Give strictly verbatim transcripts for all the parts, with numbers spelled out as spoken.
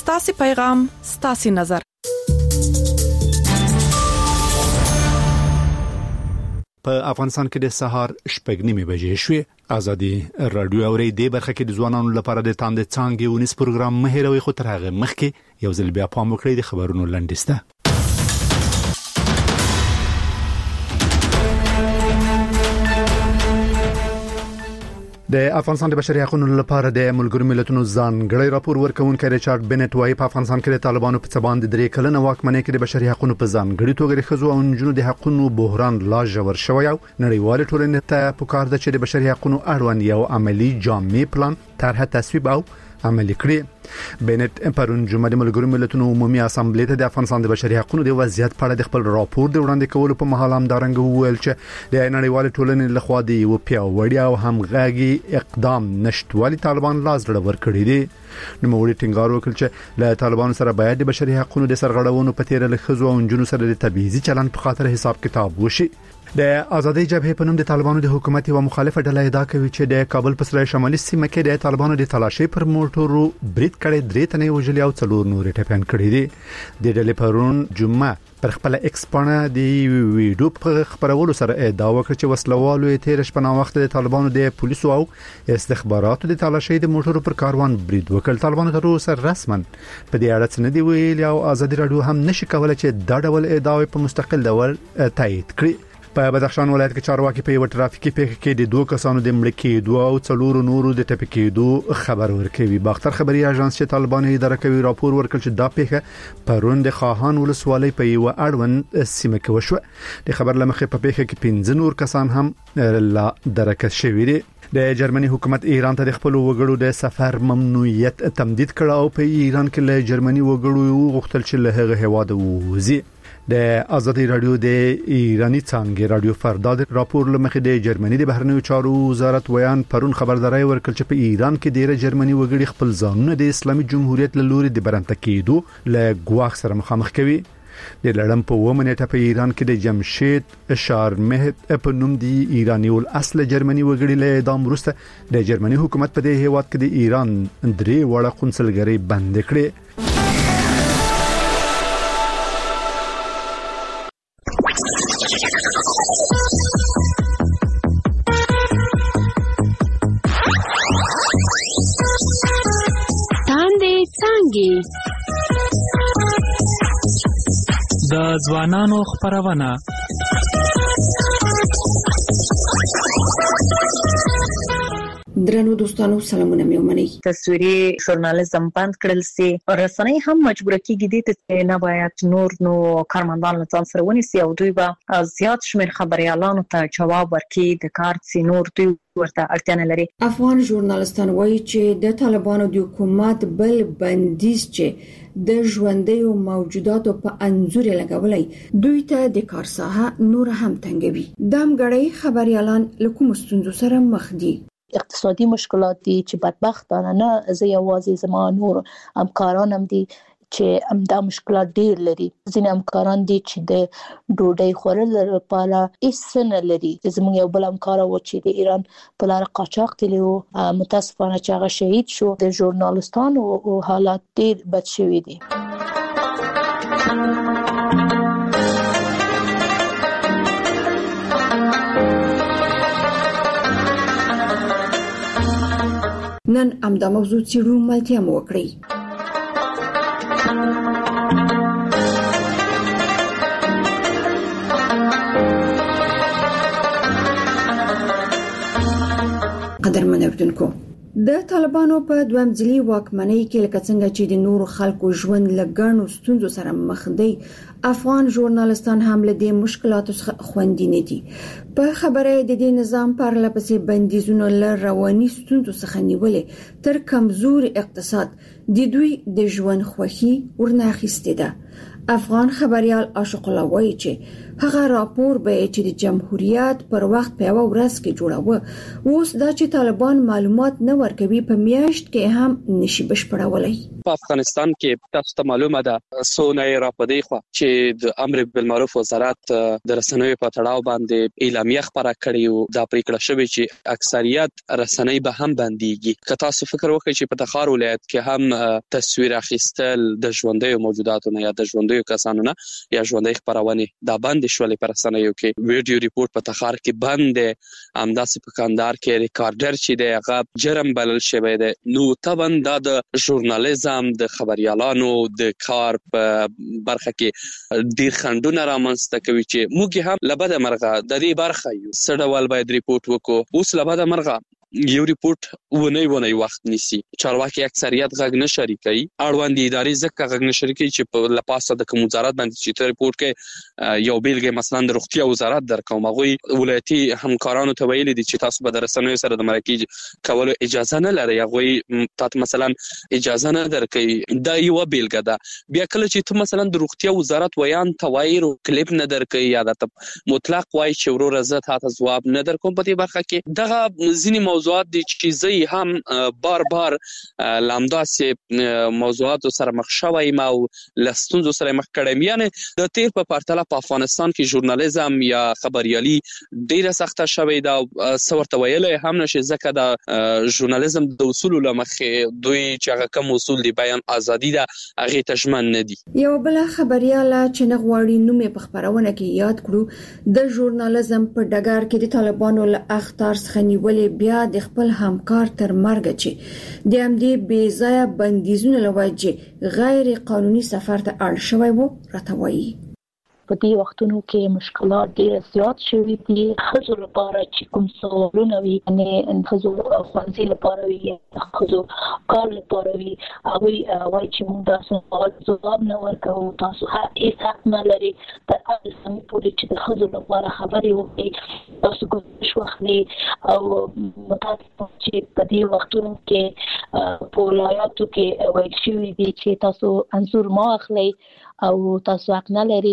ستاسو پیغام ستاسو نظر. په افغانستان کې د سهار شپږ نیمې بجې شوې. ازادي رادیو اوري د برخه کې د ځوانانو لپاره د تاند څانګې ونیس پروګرام مهیروي خو تر هغه مخکې یو ځل بیا پام وکړئ د خبرونو لنډیسته. د افغانستان د بشري حقوقو لپاره د ملګرو ملتونو ځانګړی راپور ورکونکي ریچارډ بنټ وايي په افغانستان کې د طالبانو په څبان د درې کلنه واکمنۍ کې د بشري حقوقو په ځانګړي توګه د ښځو او نجونو د حقوقو بحران لا ژور شوی او نړیوال ټولنې ته پکار ده چې د بشري حقوقو اړوند یو عملی جامع پلان طرح تصویب او عملي کړي. بنټ پرون جمعه د ملګرو ملتونو عمومي اسامبلې ته د افغانستان د بشري حقوقو د وضعیت په اړه د خپل راپور د وړاندې کولو په مهال هم دارنګ وویل چې د نړیوال ټولنې لخوا د یو پیاوړي او همغږي اقدام نشټوالي طالبان لاس ډډ ورکړي دي. نو موږ ټینګار وکړ چې له طالبان سره باید د بشري حقوقو د سرغړونو په تیر له خزو او جنونو سره د تبعیضي چلند په خاطر حساب کتاب وشي. د آزادۍ جبهې په نوم د طالبانو د حکومت او مخالفه ډله ادعا کوي چې د کابل په سره شمالي سیمه کې د طالبانو د تلاشي پر موټرو برید کړي درې تنې وژلي او څلور نور ټپيان کړي دي. د ډلې پرون جمعه پر خپل ایکس باندې د ویډیو په خبرولو سره ادعا وکړه چې وسلوالو تیر شپه نا وخت د طالبانو د پولیسو او استخباراتو د تلاشي د موټرو پر کاروان برید وکړ. طالبانو تر اوسه رسما په دې اړه څه نه دی ویلي او آزادي رادیو هم نشي کولای چې دا ډول ادعاوې په مستقل ډول تایید کړي. په بدخشان ولایت کې چارواکي په یو ټرافیکي پیښه کې د دوه کسانو د مړ کېدو او څلور نورو د ټپي کېدو خبر ورکوي. باختر خبري اژانس چې طالبان اداره کوي راپور ورکړ چې دا پیښه پرون د خاهان ولسوالۍ په یو اړوند سیمه کې وشوه. د خبر لمخې په پیښه کې پنځه نور کسان هم لا درکه شوي دي. د جرمني حکومت ایران ته د خپل وګړو د سفر ممنوعیت تمدید کړ او په ایران کې له جرمني وګړو غوښتل چې له هغه هواد ووزي. د آزادي رادیو د ایرانی څنګه رادیو فردا د راپور لمخې د جرمني د بهرنیو چارو وزارت ویان پرون خبرداري ورکړ چې په ایران کې ډیره جرمني وګړي خپل ځانونه د اسلامي جمهوریت له لوري د برنته کېدو له ګواښ سره مخامخ کوي. د لړم په ومنټه په ایران کې د جمشید شارمهت په نوم دی ایرانی ول اصل جرمني وګړي له اعدام وروسته د جرمني حکومت په دې هیواد کې د ایران درې وړه قونسلګری بند کړې. د ځوانانو خبرونه درنو دوستانو سلامونه مې ومنئ. تصویري ژورنالیزم بند کړل سي او رسنۍ هم مجبور کیږي دي چې نه باید نور نو کارمندان له ځان سره ونیسي او دوی به زیات شمېر خبريالانو ته جواب ورکړي د کار سي نور دوی ورته اړتیا نه لري. افغان ژورنالستان وایي چې د طالبانو د حکومت بل بندیز چې د ژوندۍ موجوداتو په انزور لګولای دوی ته د کار ساحه نور هم تنګوي. دام غړي خبريالان له کوم ستونزو سره مخ دي؟ اقتصادي مشکلات دي چې بدبختانه نه زه یوازې زما نور همکاران هم دي چې همدا مشکلات ډیر لري. ځینې همکاران دي چې د ډوډۍ خورل لپاره هیڅ نه لري. زموږ یو بل همکار و چې د ایران په لار قاچاق تللی و، متاسفانه چې هغه شهید شو. د ژورنالستانو حالات ډیر بد شوي دي. نن امدا موضوع چیرو ملتیا مو وکړي. قدرمن اوریدونکو، د طالبانو په دویم ځلي واکمنۍ کې لکه څنګه چې د نورو خلکو ژوند لګڼو ستونزو سره مخ دی، افغان ژورنالستان هم له دې مشکلاتو څخه خوندي نه دي. په خبره د دې نظام پر لپسې بندیزونو له رواني ستونزو څخه نیولې تر کمزور اقتصاد د دوی د ژوند خوخي ورناخسته ده. افغان خبريال عاشق الله وایي چې هغه راپور به چې د جمهوریت پر وخت په یو ورځ کې جوړاوه، اوس دا چې طالبان معلومات نه ورکوي په میاشت کې هم نشي بشپړولای. په افغانستان کې تاسو ته معلومه ده سونه را پدې خو چې د امر بالمعروف وزارت د رسنیو په تړاو باندې اعلامیه اعلامیه خبره کړې او دا پریکړه شوې چې اکثریت رسنۍ به هم بنديږي. که تاسو فکر وکړئ چې په تخار ولایت کې هم تصویر اخیستل د ژوندۍ موجوداتو نه یا د ژوندۍ کسانو نه یا ژوندۍ خبرونه دا بند شولې پر رسنیو کې ویډیو ریپورت په تخار کې بند دی، همداسې په کندهار کې ریکارډر چې دی هغه جرم بلل شوی دی. نو طبعا دا د ژورنالیزم د خبريالانو د کار په برخه کې ډیر خندونه رامنځته کوي چې موږ هم لبد مرغه د دې برخه یو سړول باید ریپورت وکړو. اوس لبد مرغه یو ریپورت ونه ونه وخت نیسی، چارواکي اکثریت غږ نه شریکي، اړوند ادارې ځکه غږ نه شریکي چې په لپاسه د کوم وزارت باندې چې ریپورت کې یو بیلګه مثلا د روغتیا وزارت درکوم، هغه ولایتي همکارانو ته ویلي دي چې تاسو به د رسنیو سره د مرکه کولو اجازه نه لرئ، هغه تاسو مثلا اجازه نه درکې. دا یو بیلګه ده. بیا کله چې ته مثلا د روغتیا وزارت ویان توایرو کلیپ نه درکې یا د مطلق وای چې ورور زه تاسو جواب نه درکوم، په دې برخه کې دغه ځینی موضوعات دي چې زه هم بار بار لامداسې موضوعاتو سره مخ شوم او لستونزو سره مخ کړم. یعنی د تیر په پرتله په افغانستان کې ژورنالیزم یا خبريالي ډیره سخته شوې ده. څورته ویلې هم نشي ځکه د ژورنالیزم د اصول لمخې دوی چې هغه کوم اصول دي بیان ازادي ده هغه تشمن نه دي. یو بل خبرياله چې نغواړي نومې په خبرونه کې یاد کړو د ژورنالیزم په ډګر کې د طالبانو له اخطار څخه نیولې بیا د خپل همکار تر مرګ چې د امدې بې ځای بندیزونه لوجه غیر قانوني سفر ته اړ شوی وو راتوي. په دې وختونو کې مشکلات ډېر زیات شوي دي. خزو لپاره چې کوم سوالونه وي یعنی خزو خوانزي لپاره وي خزو کار لپاره وي هغه وایي چې موږ تاسو سوال جواب نه ورکوو، تاسو هیڅ حق نه لري تر هغه سمې پورې چې د خزو لپاره خبرې وکړي، تاسو کوم شوخلي او متاسفانه چې په دې وختونو کې په ولایاتو کې وایي شوي دي چې تاسو انزور ما اخلي او تاسو حق نه لري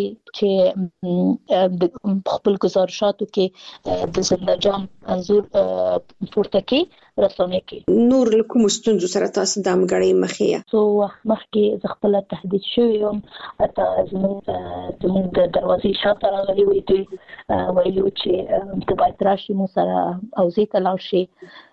چې د خپل گزارشاتو کې د زندجام انزور پورته کې رسونه کې. نور لکه مستونزو سره تاسو د امګړې مخې سو مخکې ز خپل تهدید شوی یم اته زموږ د دروازې شاته راغلي وي دوی ویلو چې د باید راشي مو سره او زه ته لاړ شي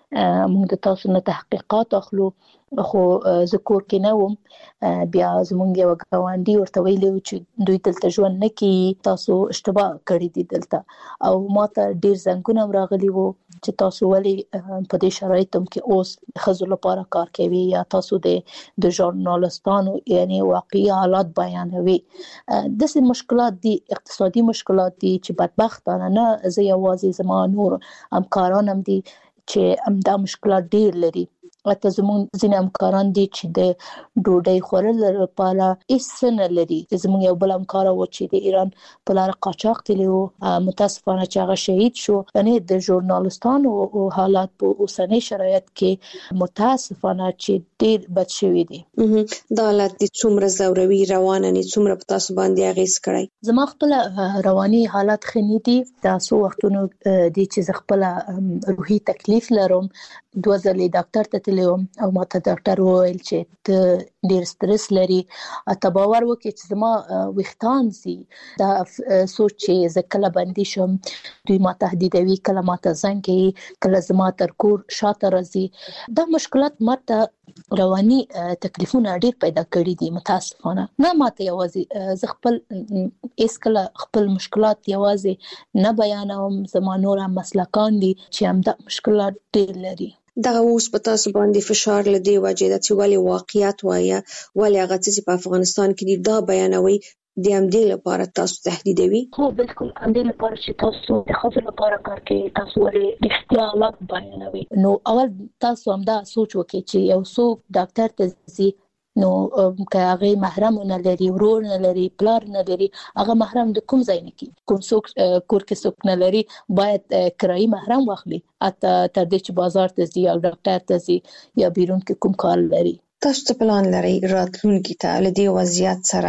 موږ د تاسو نه تحقیقات اخلو. خو ذکر کې نه وم بیا زمونږ یو غواندي ورته ویلو چې دوی دلته ژوند نه کوي، تاسو اشتباه کړی دي دلته او ماته ډیر زنګونه راغلي وو چې تاسو ولې په دې شرایطو کې اوس خزو لپاره کار کوي یا تاسو د د ژورنالستانو یعنی واقعي حالات بیانوي. د څه مشکلات دي، اقتصادي مشکلات دي چې بدبختانه نه زه یوازې زما نور همکاران هم دي چې هم دا مشکلات ډیر لري. اته زمون ځینې همکاران دي چې د ډوډۍ خورل لپاره هیڅ نه لري. زمون یو بل همکار و چې د ایران په لار قاچاق تللی و، متاسفانه چې هغه شهید شو. یعنی د ژورنالستانو حالات په اوسنۍ شرایط کې متاسفانه چې ډیر بد شوي دي. دا حالت دي څومره زوروي روانه نه څومره په تاسو باندې اغیز کړی؟ زما خپل رواني حالات خني دي. تاسو وختونو دي چې خپل روحي تکلیف لرم، دوه ځلې ډاکټر ته تلم او ماته ډاکټر وویل چې ته ډیر سټرس لري. اته باور وکړي چې زما وختان سي دا سوچ چې زه کله باندې شم دوی ما تهدیدوي، کله ما ته زنګ کوي، کله زما تر کور شاته راځي. دا مشکلات ماته رواني تکلیفونه ډیر پیدا کړی دي متاسفانه. نه ماته یوازې زه خپل اس کله خپل مشکلات یوازې نه بیانوم، زما نور هم مسلکان دي چې هم دا مشکلات ډیر لري. دغه اوس په تاسو باندې فشار لدی وجه د چې ولې واقعیت وایي ولې هغه چې په افغانستان کې دي دا بیانوي د امدې لپاره تاسو تهدیدوي؟ خو بالکل امدې لپاره چې تاسو د خپل لپاره کار کوي تاسو ولې اختیارات بیانوي. نو اول تاسو هم دا سوچ وکړئ چې یو څوک ډاکټر ته ځي نو که هغه محرم نه لري، ورور نه لري، پلار نه لري، هغه محرم د کوم ځای نه کی کوم څوک کور کې څوک نه لري باید کرایي محرم واخلي اته تر دې چې بازار ته ځي او ډاکټر ته ځي یا بیرون کې کوم کار لري. تاسو ته پلان لري راتلونکي ته له دې وضعیت سره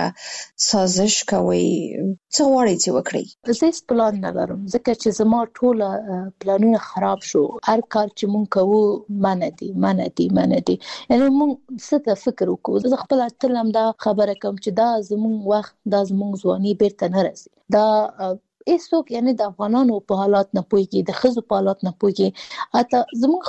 سازش کوي څه غواړئ چې وکړئ؟ زه پلان نه لرم ځکه چې زما ټول پلانونه خراب شو. هر کار چې مونږ کوو منه دي منه دي منه دي یعنی مونږ څه ته فکر وکړو. زه خپل تل هم دا خبره کوم چې دا زمونږ وخت دا زمونږ ځواني بیرته نه راځي. دا هیڅوک یعنی د افغانانو په حالات نه پوهیږي، د خزو په حالات نه پوهیږي. اته زموږ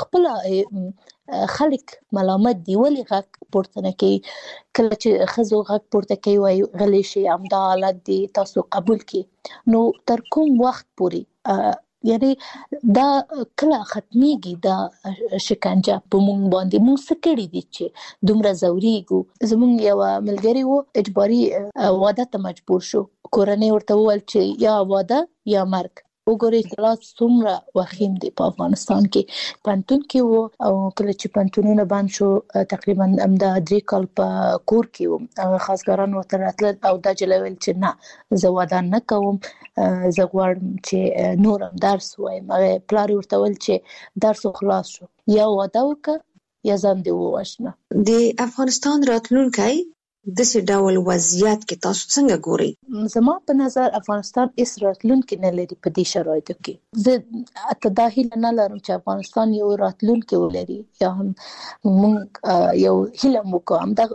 خپل خلک ملامت دی ولې غږ پورته نه کوي. کله چې خزو غږ پورته کوي وایي غلی شي، همدا حالت دی تاسو قبول کړئ. نو تر کوم وخت پورې یعنی دا کله ختميږي دا شکنجه په مونږ باندې؟ مونږ څه کړی دي چې دومره زوريګو؟ زمونږ یو ملګری وو اجباري واده ته مجبور شو، کورنۍ ورته وویل چې یا واده یا مرګ. وګورئ خلاص څومره وخیم دی په افغانستان کې. پنتون کې وو او کله چې پنتونونه بند شو تقریبا همدا درې کال په کور کې وو. خاصګران ورته راتلل او دا جلویل چې نه زه واده نه کوم، زه غواړم چې نور هم درس وایم. پلار ورته ویل چې درس خلاص شو، یا واده وکړه یا ځان دې ووژنه. د افغانستان راتلونکی د څه ډول وضعیت کې تاسو څنګه ګورئ؟ زما په نظر افغانستان هیڅ راتلونکی نه لري په دې شرایطو کې. زه اته دا هیله نه لرم چې افغانستان یو راتلونکی ولري، یا هم موږ یو هیله وکړو، هم دا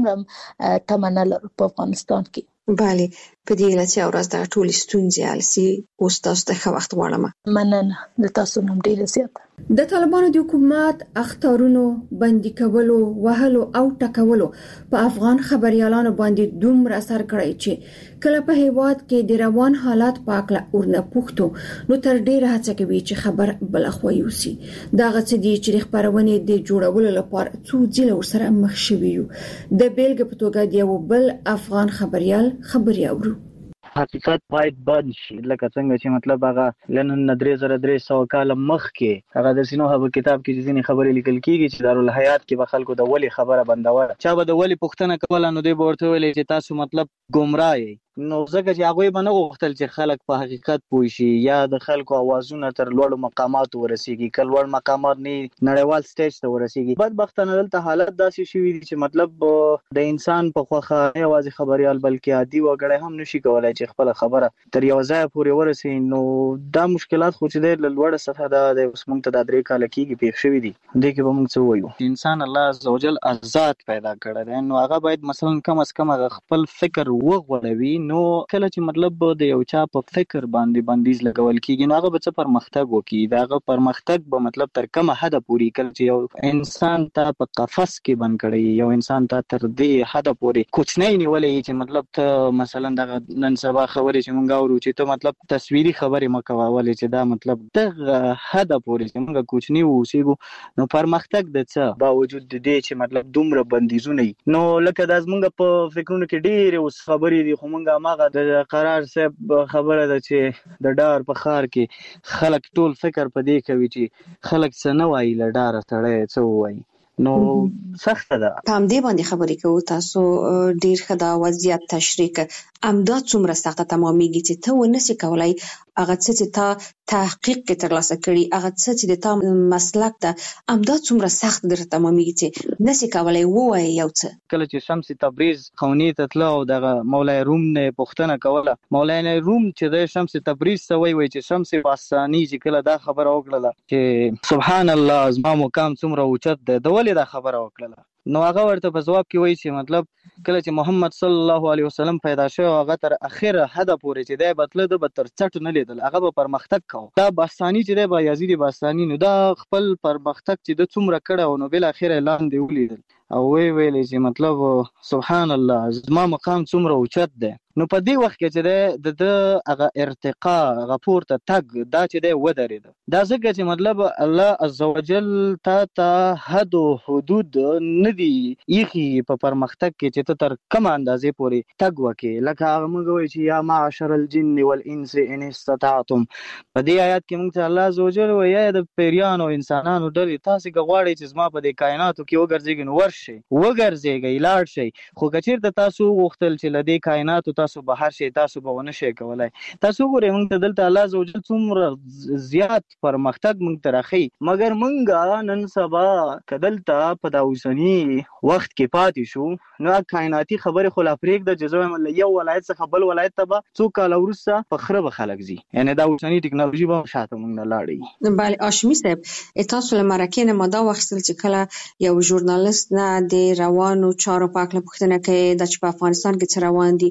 دومره تمه نه لرو په افغانستان کې. بله، په دې هیله چې ورځ د ټولې ستونزې حل سي. اوس تاسو ته ښه وخت غواړم. مننه، د تاسو نوم ډیره زیاته. د طالبانو د حکومت اختارونو بندي کولو، وهلو او ټکولو په افغان خبريالانو باندې دومره اثر کړی چې کله په هیواد کې د روان حالات په اړه ورنه پوښتو نو تر ډیره هڅه کوي چې خبر بلخوي وسی. دا غڅ دي چې خبرونه د جوړولو لپاره څو ځله ورسره مخ شوي یو. د بیلګې په توګه دی یو بل افغان خبريال خبري اورو. حقیقت باید بند شي، لکه څنګه چې مطلب هغه لنن درې زره درې سوه کال مخکې هغه د سینو هغه کتاب کې چې ځینې خبرې لیکل کیږي چې دارالحیات کې به خلکو د ولی خبره بندوله، چا به د ولی پوښتنه کوله نو دوی به ورته ویل چې تاسو مطلب ګمراه یې. نو ځکه چې هغوی به نه غوښتل چې خلک په حقیقت پوه شي یا د خلکو اوازونه تر لوړو مقاماتو ورسیږي. که لوړ مقامات نه نړیوال سټیج ته ورسیږي. بدبختانه دلته حالت داسې شوي دي چې مطلب د انسان په خوښه نه یوازې خبریال بلکې عادي وګړی هم نشي کولای چې خپله خبره تر یو ځایه پورې ورسوي. نو دا مشکلات خو چې دی له لوړه سطحه دا د اوس موږ ته دا درې کاله کېږي پېښ شوي دي. دې کې به موږ څه ووایو؟ انسان الله عزوجل آزاد پیدا کړی دی، نو هغه باید مثلا کم از کم هغه خپل فکر وغوړوي. نو کله چې مطلب د یو چا په فکر باندې بندیز لګول کیږي نو هغه به څه پرمختګ وکړي. دا هغه پرمختګ به مطلب تر کومه حد پورې کله چې یو انسان ته په قفس کې بند کړي، یو انسان ته تر دې حد پورې کوچنی نیولې چې مطلب ته مثلا د نن سبا خبرې چې مونږ اورو چې ته مطلب تصویري خبرې مکوه، ولې چې دا مطلب دغه حد پورې چې مونږ کوچنی اوسېږو نو پرمختګ د څه باوجود د دې چې مطلب دومره بندیزونه نو لکه دا زمونږ په فکرونو کې ډېرې اوس خبرې دي، خو مونږ هماغه د قرار صاحب خبره ده چې د ډار په ښار کې خلک ټول فکر په دې کوي چې خلک څه نه وایي، له ډاره سړی څه ووایي. نو سخته ده. په همدې باندې خبرې کوو. تاسو ډېر ښه دا وضعیت تشریح کړ. همدا څومره سخته تمامېږي چې ته ونسې کولی هغه څه چې تا تحقیق کې ترلاسه کړي، هغه څه چې د تا مسلک ده، همدا څومره سخت درته تمامېږي چې نسې کولی ووایې یو څه. کله چې شمس تبریز خونې ته تله او دغه مولای روم نه پوښتنه کوله، مولای روم چې د شمس تبریز څه وایي چې شمس باستاني چې کله دا خبره وکړله چې سبحان الله زما مقام څومره اوچت دی، د ولې دا خبره وکړله؟ نو هغه ورته په جواب کې وایي چې مطلب کله چې محمد صلی الله علیه وسلم پیدا شو هغه تر اخره حد پورې چې دی بتله د به تر څټ نه لیدل، هغه به پرمختګ کوو. دا باستاني چې دی بایزید باستاني نو دا خپل پرمختګ چې د څومره کړی نو بالاخره لاندې ولیدل او وی ویلې چې مطلب سبحان الله زما مقام څومره اوچت دی. نو په دې وخت کې چې د د هغه ارتقا هغه پورته تګ دا چې دی ودرېده. دا ځکه چې مطلب الله عزوجل تا ته حد او حدود نه دي ایښي په پرمختګ کې چې ته تر کومه اندازې پورې تګ وکړې. لکه هغه موږ وایو چې یا معشر الجن والانس ان استطعتم. په دې آیات کې موږ ته الله عزوجل وایي یا د پیریانو انسانانو ډلې تاسې که غواړئ چې زما په دې کائناتو کې وګرځېږئ نو ورشئ وګرځېږئ لاړ شئ، خو که چېرته تاسو وغوښتل چې له دې کائناتو تاسو بهر شئ تاسو به ونه شئ کولی. تاسو وګورئ موږ ته دلته الله عزوجل څومره زیات پرمختګ موږ ته راښیي، مګر موږ نن سبا که دلته په دا اوسني وخت کې پاتې شو نو کائناتي خبرې خو لا پرېږده چې زه وایم له یو ولایت څخه بل ولایت ته به څو کاله وروسته په خره به خلک ځي، یعنې دا اوسني ټکنالوژي به شاته موږ نه لاړوي. بله هاشمي صاحب، تاسو له مرکې نه ما دا واخیستل چې کله یو ژورنالست نه د روانو چارو په هکله پوښتنه کوي دا چې په افغانستان کې څه روان دي،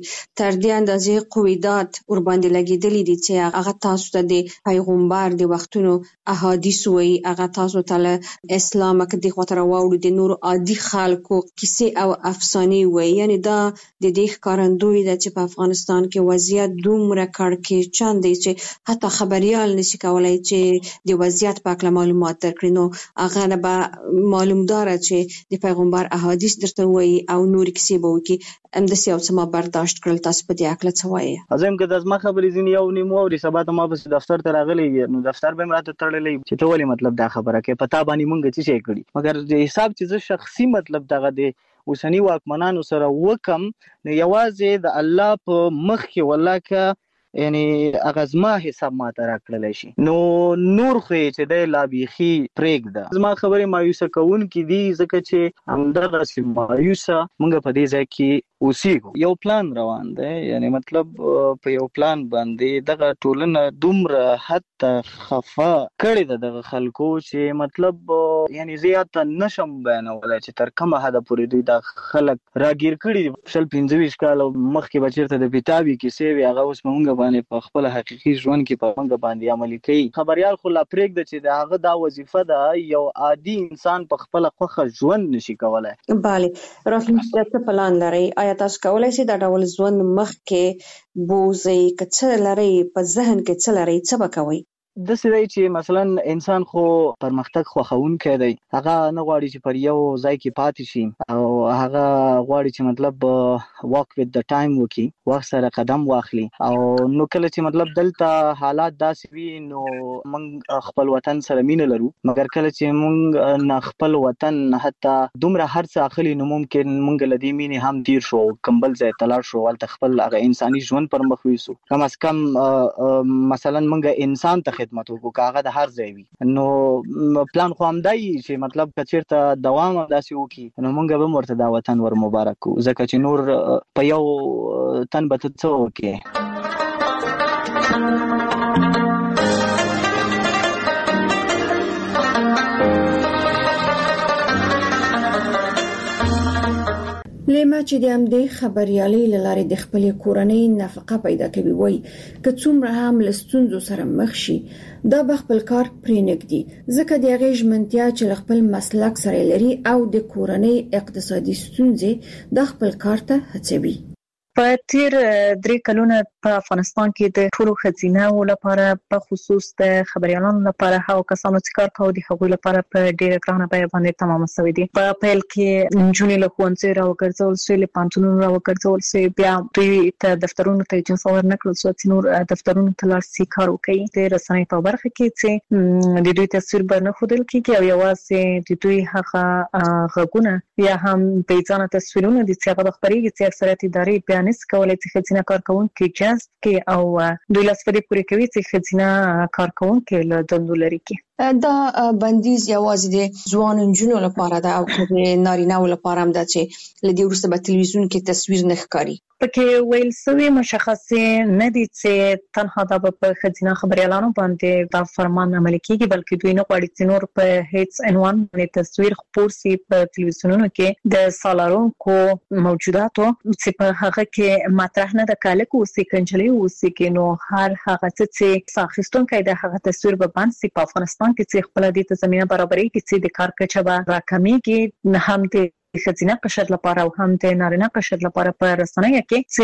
تر دې اندازې قویدات ور باندې لګیدلې دي چې هغه تاسو ته د پیغمبر د وختونو احادیث وایي، هغه تاسو ته له اسلام کې د خاطر واوړو د نور عادي خلکو کیسې او افسانې وایي. یعنی دا د دې ښکارندوی ده چې په افغانستان کې وضعیت دومره کړکېچن دی چې حتی خبريال نشي کولای چې د وضعیت په اړه معلومات درکړي. نو هغه نه به معلومدار چې د پیغمبر احادیث درته وایي او نور کیسې به وکړي. همداسې یو څه ما برداشت کړل. تاسو په دې اړه څه وایي؟ ازم که د ما خبرې ځینې یو نیمه اوري سبا ته ما بس دفتر ته راغلی نو دفتر به مراته تړلې چې ته ولې مطلب دا خبره کې پتا باندې مونږ څه شي کړی، مګر د حساب چې شخصي مطلب دغه دی اوسنی واکمنانو سره وکم نو یوازې د الله په مخ کې والله که یعنی اغزما حساب ما ته راکړل شي نو نور خو چې د لابيخي پرېګ ده. زما خبره مایوسه کون کې دي ځکه چې همدغه سي مایوسه مونږ په دې ځای کې اوسېږو. یو پلان روان دی، یعنی مطلب په یو پلان باندې دغه ټولنه دومره حتی خفه کړې ده دغه خلکو چې مطلب یعنی زیات نشم بیانولای چې تر کومه حد پورې دوی د خلک راګیر کړي. شل پنځه ویشت کال مخکې بچرته د پیتابي کې سیوی هغه اوس مونږ باندې په خپل حقيقي ژوند کې په مونږ باندې عملي کوي. خبريال خو لا پرېږده چې د هغه دا وظیفه ده یو عادي انسان په خپل خوخه ژوند نشي کولای. bale راتلونکي څه پلان لري؟ آیا تاسو کولای شئ دا ډول ژوند مخکې بوزئ؟ که څه لري په ذهن کې څه لري څه به کوئ؟ د سړي چې مثلا انسان خو پرمختګ خوښون دی، هغه نه غواړي چې پر یو ځای کې پاتې شي او هغه غواړي چې مطلب واک وذ د ټایم وکي، وخت سره قدم واخلي. او نو کله چې مطلب دلته حالات داسې وي نو موږ خپل وطن سره مینه لرو، مګر کله چې موږ نه خپل وطن حتی دومره هر څه اخلي نو ممکن موږ لدی مینه هم دیر شو کمبل ځای تلاړ شو ولته خپل هغه انساني ژوند پر مخ ویسو. کم از کم مثلا موږ انسان ته خدمت وکړو کاغه د هر ځای وي. نو پلان خو هم دی چې مطلب کچیرته دوام داسې وکړي نو مونږ به ورته دا وطن ور مبارک کو، ځکه چې نور په یو تن به څه وکړي. لیما چې د همدې خبريالي لاره د خپل کورنۍ نفقه پیدا کوي وای که څومره هم لستونزو سره مخ شي دا به خپل کار پرې نګدي ځکه د هغه ژمنتیا چې خپل مسلک سره لري او د کورنۍ اقتصادي ستونزې د خپل کار ته هڅوي. په تیر درې کلونه په افغانستان کې د ټولو خزینه لپاره په خصوص د خبريالانو لپاره هغه کسانو چې کار کوي د هغوی لپاره په ډیره ګرانه بیه باندې تمام شوی دي. په پیل کې نجونې له ښوونځي راوګرځول شوې، له پانتونونو راوګرځول شوې، بیا دوی ته دفترونو ته اجازه ورنکړل شو چې نور دفترونو ته لاړ شي کار وکړي. د رسنۍ په برخه کې چې د دوی تصویر به نه ښودل کېږي او یوازې د دوی هغه غږونه یا هم بیځانه تصویرونه دي چې هغه خبرېږي چې اکثریت ادارې بیا نس کولای چې خزینه کارکونکو جذب کې او دوی لاسفدي پوری کوي چې خزینه کارکونکو له دندو لري کې. دا بندیز یوازې د ځوان نجونو لپاره ده او د نارینه‌و لپاره هم ده چې لدی ورسته په تلویزیون کې تصویر نه ښکاري؟ پکې ویل سوي مشخصه نه دي چې تنها دا په خزینه خبريالانو باندې دا فرمان عملي کیږي، بلکې دوی نه غواړي چې نور په هیڅ عنوان باندې تصویر خپور سي په تلویزیونونو کې د سالارونکو موجوداتو چې په هغه کې مطرح نه د کالکو سي کنجلي او سي کې نو هر هغه چې ساخستونکو د هغه تصویر به باندې سي په افغانستان کې چې خپل د زمينه برابرۍ کې چې د کار کچه به راکمېږي نه هم د خزینه قشر لپاره او هم د نارینه قشر لپاره په رسنۍ کې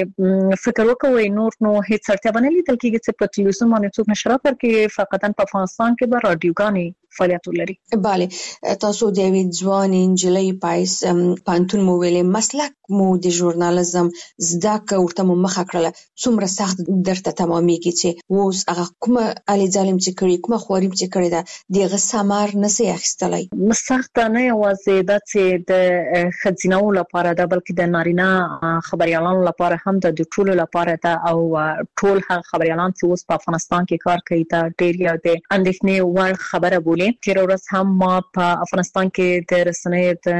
چې فکر وکوي نور نو هیڅ اړتیا باندې لیدل کېږي چې په تلویزیون باندې څوک نشرات ورکړي، فقط په افغانستان کې به رادیوګانې فعالیت لري. bale تاسو د وی ځوان انجلۍ پایس پانتون مو ویلې مسلک مو د ژورنالیزم زده کورته مو مخه کړله څومره سخت درته تمامېږي چې اوس هغه کومه علي ظالم چې کړی کومه خوریم چې کړی دا دغه سمار نسي اخیستلای؟ سخت نه یوازې د چې د خزینه لپاره ده بلکې د نارینه خبريالانو لپاره هم د ټولو لپاره ده او ټول هغه خبريالان چې اوس په افغانستان کې کار کوي دا ډېر یو د اندېښنې وړ خبره بولي کیږي. تیر ورځ هم ما په افغانستان کې د رسنیو د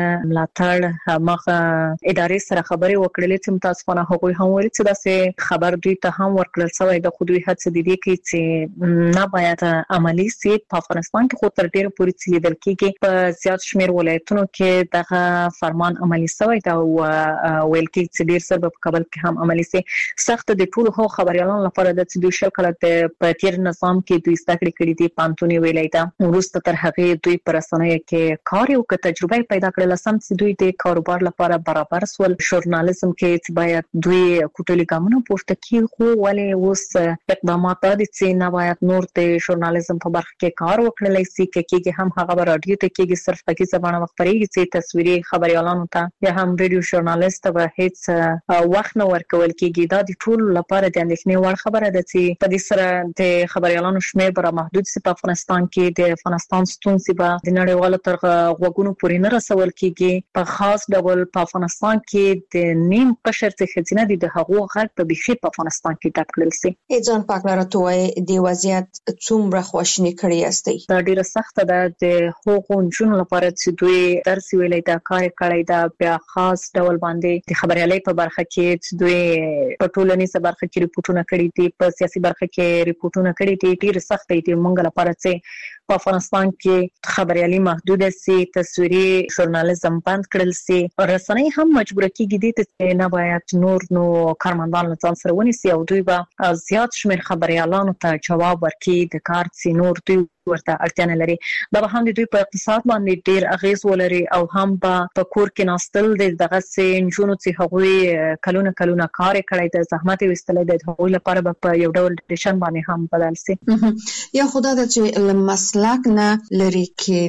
ملاتړ مخه ادارې سره خبرې وکړلې چې متاسفانه هغوی هم ویل چې دا خبر دوی ته هم ورکړل شوی د خو دوی هڅه دي چې نه باید عملی سي. په افغانستان کې خو تر ډیره پورې چې لیدل کېږي په زیات شمیر ولایتونو کې دغه فرمان عملی شوی دا او ویل کېږي چې ډیر سره په کابل کې هم عملی سي. سخت د ټولو هو خبريالانو لپاره د دوی شل کله په تیر نظام کې دوی ستکړې کړې دي پانتونی ویلای دا ورسته تر هغه دوی پر رسنیو کې کار یو ک تجربه پیدا کړل سم چې دوی د کاروبار لپاره برابر سول. ژورنالیزم کې چې باید دوی کوټلي ګامونه پورته کړي خو ولې اوس اقدامات دي چې نه باید نور د ژورنالیزم په برخه کې کار وکړل شي کې هم هغه رادیو ته کېږي صرف پکې زبانه وخبريږي چې تصویري خبريالانو ته یا هم ویډیو ژورنالیست به هیڅ وخت نه ورکول کېږي. دا د ټول لپاره د اندېښنې وړ خبره ده چې په دې سره د خبريالانو شمیر بر محدود سي. په افغانستان کې د افغانستان ستونزې به د نړیوالو تر غوږونو پورې نه رسول کېږي. په خاص ډول په افغانستان کې د نیم قشر څخه خزینه دي د هغو غږ په بيخي په افغانستان کې ډک کړل سي. ځان پاکلاره توای د وضعیت څومره خواشنی کړی استي؟ دا ډیره سخته ده د هغو جنونو لپاره چې دوی درس ویلې دا کار کړی دا بیا خاص ډول باندې د خبريالۍ په برخه کې چې دوی په ټولنیزه برخه کې ریپورتونه کړي دي په سیاسي برخه کې ریپورتونه کړي دي. ډیر سخت دي موږ لپاره چې په افغانستان کې خبريالي محدود سي تصویري ژورنالیزم بند کړل سي. رسنۍ هم مجبور کیږي چې نه باید نور نو کارمندان له ځان سره ونیسي او دوی به زیات شمیر خبريالانو ته جواب ورکړي د کار چې نور دوی ورته اړتیا نه لري. دا به هم د دوی په اقتصاد باندې ډیر اغیز ولري او هم په کور کې ناستل د دغه سین جنونو چې هغوی کلونه کلونه کار کوي د زحمت وستلې د هغوی لپاره په یو ډول ډیشن باندې هم بدل سي. یا خدای د چې مسلک نه لري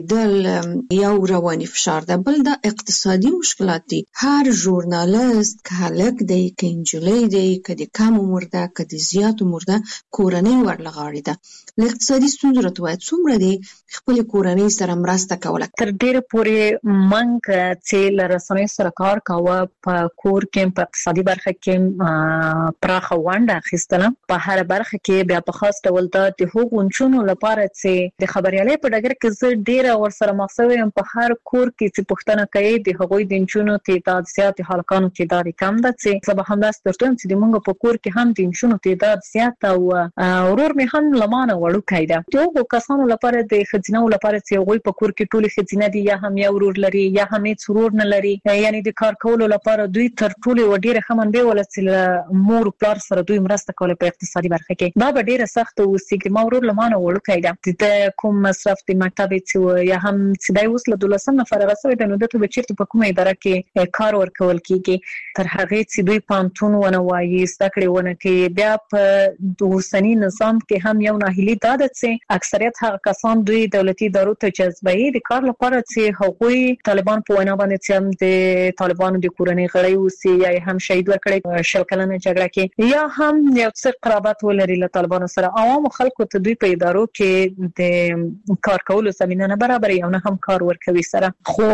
کېدل یو رواني فشار ده بل د اقتصادي مشکلات دي. هر ژورنالیست کهلک دی کینجلې دی کدي کم عمر ده کدي زیات عمر ده کورنۍ ورلغاړي ده اقتصادي ستونزې راځي څومره دي خپل کورنۍ سره مرسته کوله. تر ډیره پورې منګ چې لرسنۍ سره کار کاوه په کور کې په اقتصادي برخه کې پراخه ونډه اخیستله. په هر برخه کې بیا په خاص ډول د هغو چونو لپاره چې د خبريالۍ په ډګر کې زه ډیره ورسره مخسوي یم. په هر کور کې چې پښتنه کوي د هغوی د چونو تعداد زیات حلقانو تعداد کم ده چې سبا هم داس ترتم چې د موږ په کور کې هم د چونو تعداد زیات او ورور می هم لمانه وړو کیده. دغه کسانو لپاره د خزینه لپاره چې غوي په کور کې ټولي خزینه دي یا هم یو ورور لري یا هم هیڅ ورور نه لري یعنی د کار کولو لپاره دوی تر ټولي وډیره خمن به ولڅ مور پلار سره دوی مرسته کوله په اقتصادي برخه کې. دا به ډیره سخت او سیګ ما ورور لمانه وړو کیده د کوم مصرف د مکتب چې یا هم چې دای وسله دولسم نفر رسوي د نو دته به چیرته په کومه اداره کې کار ورکول کیږي تر هغه چې دوی پانتون ونه وایي ستکړې ونه کې. بیا په دوسنی نظام کې هم یو ناهیلي داده چې اکثریت هغه کسان دوی دولتي ادارو ته جذبوي د کار لپاره چې هغوی طالبان په وینا باندې چې هم د طالبانو د کورنۍ غړي اوسي یا هم شهید ورکړي شل کلنه جګړه کې یا هم یو څه قرابت ولري له طالبانو سره. عوام خلکو ته دوی په ادارو کې د کار کولو زمينه نه برابري او نه هم کار ورکوي سره. خو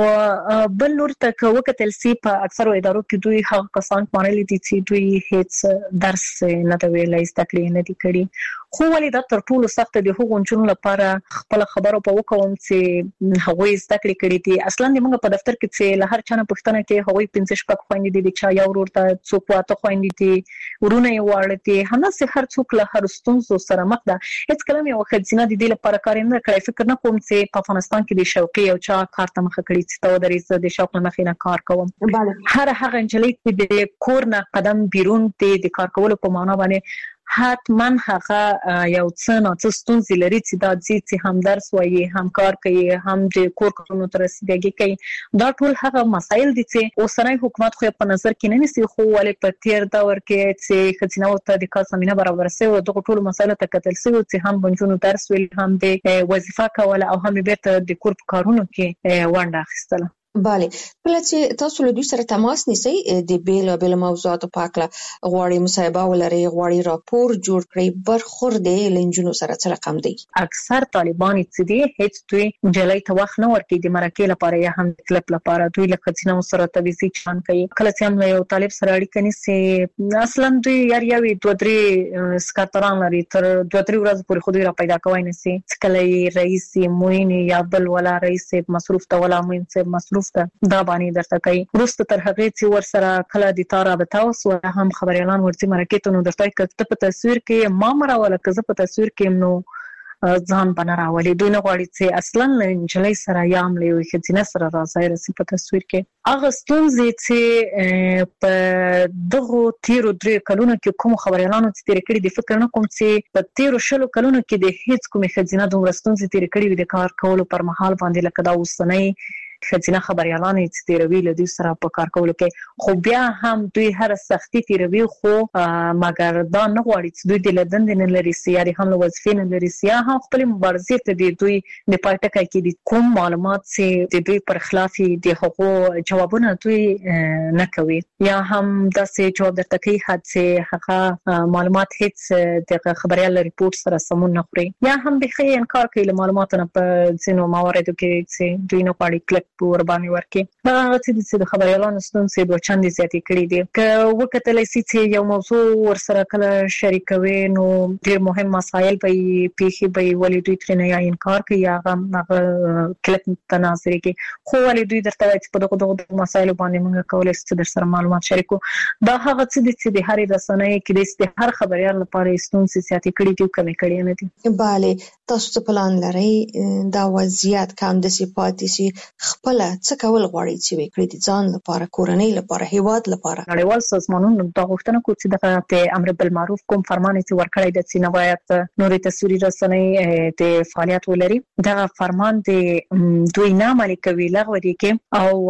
بل نور ته وکتل سي په اکثر ادارو کې دوی هغه کسان مانلي دي چې دوی هیڅ درس نه دی ویلای ستکلې نه دي کړی. خو ولې دا تر ټولو سخت دی هغو چونو لپاره خپل خبرو په وکوم چې هغوی ستکړې کړې دي. اصلا د موږ په دفتر کې چې له هر چا نه پښتنه کې هغوی پنځه شپږ خويندې دي چې یو ورور ته څوک واته خويندې دي ورونه یې واړه دي همسه هر څوک له هر ستونزو سره مخ ده. هیڅ کلمه یو خزینه د دې لپاره کار نه کړی. فکر نه کوم چې په افغانستان کې د شوقي او چا کار ته مخ کړی چې تو درې د شوق مخې نه کار کوم. هر هغه انجلۍ چې د کور نه قدم بیرون دي د کار کولو په معنا باندې حتما هغه یو څه نه څه ستونزې لري چې دا چې هم درس وایي هم کار کوي هم د کور کارونو تر رسیدګي کوي. دا ټول هغه مسایل دي چې اوسنۍ حکومت خو په نظر کې نه نیسي. خو ولې په تیر دور کې چې خزینه او ته د کار زمينه برابر سي او دغه ټول مسایل ته کتل سي چې هم بنجونو درس ویل هم د وظیفه کوله او هم بیرته د کور کارونو کې ونډه اخیستله. bale کله چې تاسو له دوی سره تماس نیسئ د بیل بیل موضوعاتو په اړه غواړي مصاحبه ولري غواړي راپور جوړ کړي برخورد د لنجونو سره څه رقم دی اکثر طالبان چې دي هیڅ دوی جلای ته وخت نه ورکړي د مرکې لپاره یا هم د کلپ لپاره دوی له خزینه سره تویزي چان کوي کله چې هم یو طالب سره اړیکه نیسي اصلا دوی یار یوي دوه درې سکاتران لري تر دوه درې ورځې پورې خو دوی را پیدا کوي نسی کله رئیس موین یا بل ولا رئیس مصروف ته ولا موین مصروف ته دا باندې درته کوي ورسته تر هغه چې ور سره کله د تاره به تاسو هم خبر اعلان ورته مرکې ته نو درته کته په تصویر کې ما مراوله کزه په تصویر کې نو ځان بنراولي دوی نه غواړي چې اصلا انجلۍ سره یا عملي وي چې نه سره راځي رسې په تصویر کې هغه ستونزې چې په دغه تیرو درې کلونو کې کوم خبر اعلان چې تیر کړی د فکر نه کوم چې په تیرو شلو کلونو کې د هیڅ کومې خزینه دومره ستونزې تیر کړی وي د کار کولو پر مهال باندې لکه دا اوسنۍ خزینه خبر اعلان چې تیروي له دوی سره په کار کولو کې خو بیا هم دوی هر سختي تیروي خو مګر دا نه غواړي چې دوی د لدن نه لري سیاري هم وظیفې نه لري سیا هم خپل مبارزې ته د دوی د پټکای کې د کوم معلومات چې د دوی پر خلاف د حقوق جوابونه دوی نه کوي یا هم د سې جواب درته کوي حادثه هغه معلومات هیڅ د خبريال ریپورت سره سمون نه خوري یا هم به خې انکار کوي له معلوماتونو په ځینو مواردو کې چې دوی نه غواړي کلک ور باندې ورکي دا چې د خبر اعلان ستونزې دوه چندې زیاتې کړې دي که وکتل شي چې یو موضوع ور سره کله شریکوي نو ډېر مهم مسایل په پیخي به ولې دوی ترې نه یا انکار کوي یا هغه کلک تناظر کې خو ولې دوی درته چې په دغه دغه مسایل باندې موږ کولای شو در سره معلومات شریکو دا هغه چې د هرې رسنۍ کې د هر خبريال لپاره ستونزې زیاتې کړې دي کمې کړې نه دي bale تاسو څه پلان لرئ دا وضعیت کم د صفاتي سي خپل څه کول غواړي چې وکړي د ځان لپاره کورنۍ لپاره هیواد لپاره نړیوال سازمانونو دا غوښتنه کوي چې د امر بالمعروف کوم فرمان چې ورکړی د سینه باید نورې تصویري رسنۍ د فعالیت ولري دا فرمان د دوی نه عملي کوي لغوه دي کې او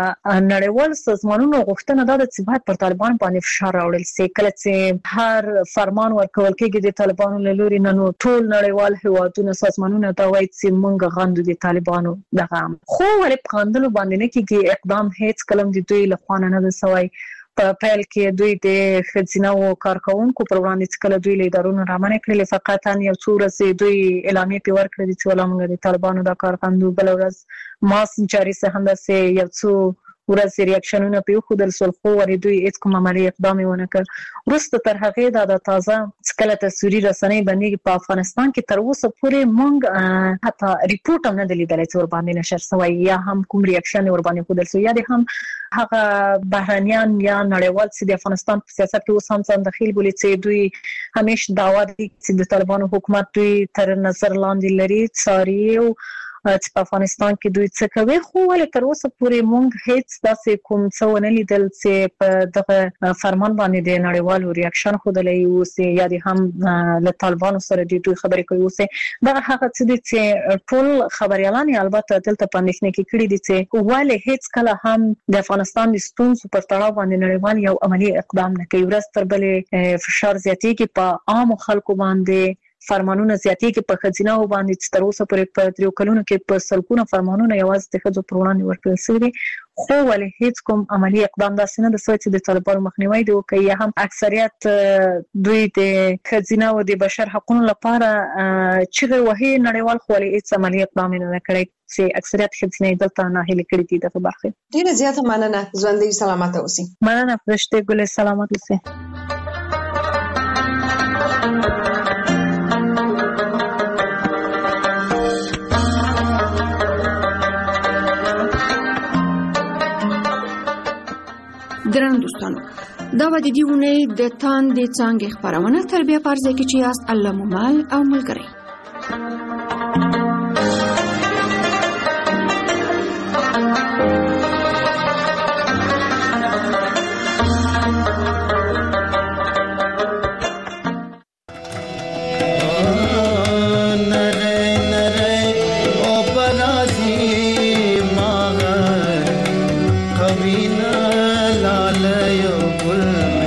نړیوال سازمانونو غوښتنه دا د چې باید پر طالبان باندې فشار راوړل شي کله چې هر فرمان ورکول کېږي د طالبانو له لوري نه نو ټول نړیوال هیوادونو سازمانونو دا وایي چې موږ غندو د طالبانو دغه خو ولې غندلو باندې نه کېږي اقدام هیڅ کلم د دوی له خوا نه نه سوی په پیل کې دوی د خزینه او کارکونکو پر وړاندې کله دوی لیدارونو رامنې کړل فقط یو څو ورځې دوی اعلامیه په ورکړه چې ولامغه د طالبانو د کارکوندو بل ورځ ماس جاري سهندسه یو څو ورځې ریاکشنونه په خو د سلخو ورې دوی هیڅ کوم عملی اقدام ونه کړ ورسته تر هغه د تازه کله تصویري رسنۍ باندې په افغانستان کې تر اوسه پورې مونږ حتی ریپورت هم نه لیدل چې ور باندې نشر شوی یا هم کوم ریاکشن ور باندې خودل شو یا د هم هغه بهرانيان یا نړیوال چې د افغانستان په سیاست کې اوس هم ځان داخل بولي چې دوی همیشه داوا دي چې د طالبانو حکومت دوی تر نظر لاندې لري څاري او چې په افغانستان کې دوی څه کوي خو ولې تر اوسه پورې مونږ هیڅ داسې کوم څه ونه لیدل چې په دغه فرمان باندې د نړیوالو ریاکشن خودلې اوسه یا د هم له طالبانو سره د دوی خبرې کوي اوسه دا هغه څه دي چې ټول خبريالان البته دلته پاندښنه کې کړی دي چې ولې هیڅ کله هم د افغانستان د ستونزو پر تړاو باندې نړیوال یو عملی اقدام نه کوي ورځ تر بلې فشار زیاتېږي په عام خلکو باندې فرمانونه زیاتېږي په خزینه او باندې چې تر اوسه پورې په تریو کلونو کې په سلګونو فرمانونه یوازې د خځو پر وړاندې ورکړل شوي خو ولې هیڅ کوم عملی اقدام داسې نه د سوچ د طالبانو مخنیوي دی او کوي هم اکثریت دوی د خزینه او د بشر حقوقو لپاره چې وهي نړیوال خو ولې هیڅ عملی اقدام نه کړی چې اکثریت خزینه دلته نه هلي کړی دي دغه برخه ډیره زیاته مننه ژوندۍ سلامت اوسئ مننه فرشته ګل سلامت اوسئ درنو دوستانو دا و د دې ونې د تان د څنګه خبرونه تر بیا پرځه کې چې یاست الله مومال او ملګری Kavina lalayo gul